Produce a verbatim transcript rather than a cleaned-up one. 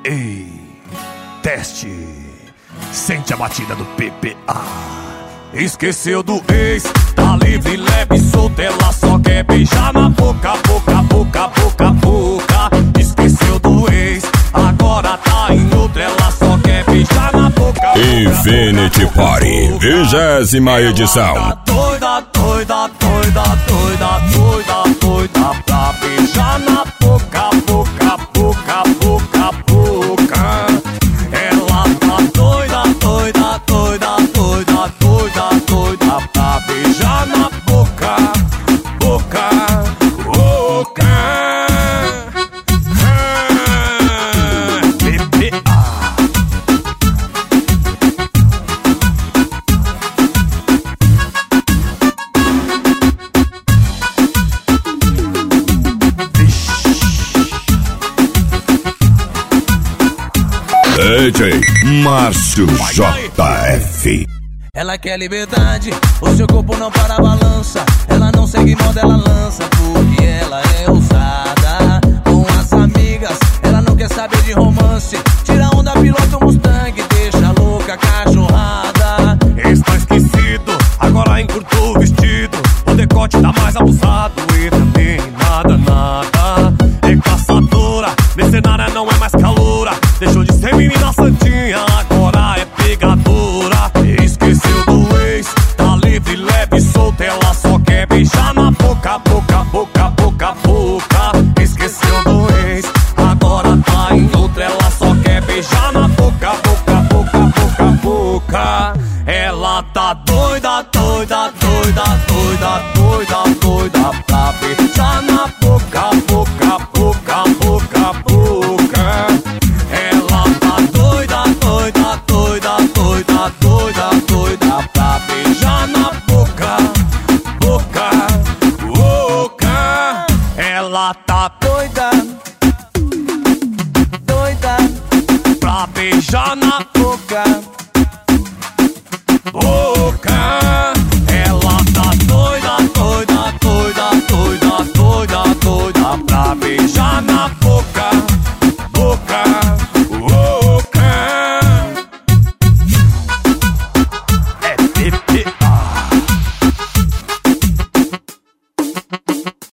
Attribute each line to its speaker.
Speaker 1: Ei, teste. Sente a batida do P P A. Esqueceu do ex, tá livre, leve, solta, ela só quer beijar na boca, boca, boca, boca, boca. Esqueceu do ex, agora tá em outra, ela só quer beijar na boca.
Speaker 2: Infinity Party, vigésima edição.
Speaker 1: Ela tá doida, doida, doida, doida, doida, doida pra beijar na boca, boca, boca, boca, boca. Ela tá doida, doida, doida, doida, doida, doida pra beijar na boca, boca, boca. P P A.
Speaker 2: D J Márcio J F.
Speaker 3: Ela quer liberdade, o seu corpo não para a balança. Ela não segue moda, ela lança, porque ela é ousada. Com as amigas, ela não quer saber de romance. Tira onda, pilota o Mustang, deixa louca a cachorrada.
Speaker 1: Está esquecido, agora encurtou o vestido. O decote tá mais abusado e também nada, nada. É caçadora, mercenária não é mais caloura. Deixou de ser menina santinha, agora é pegadora. Esqueceu do ex, tá livre, leve, solta, ela só quer beijar na boca, boca, boca, boca, boca. Esqueceu do ex, agora tá em outra, ela só quer beijar na boca, boca, boca, boca, boca. Ela tá doida, doida, doida, doida, doida, doida pra beijar na boca, boca, boca, boca, boca. Ela tá doida, doida, doida, doida, doida, doida pra beijar na boca, boca, boca. Ela tá doida.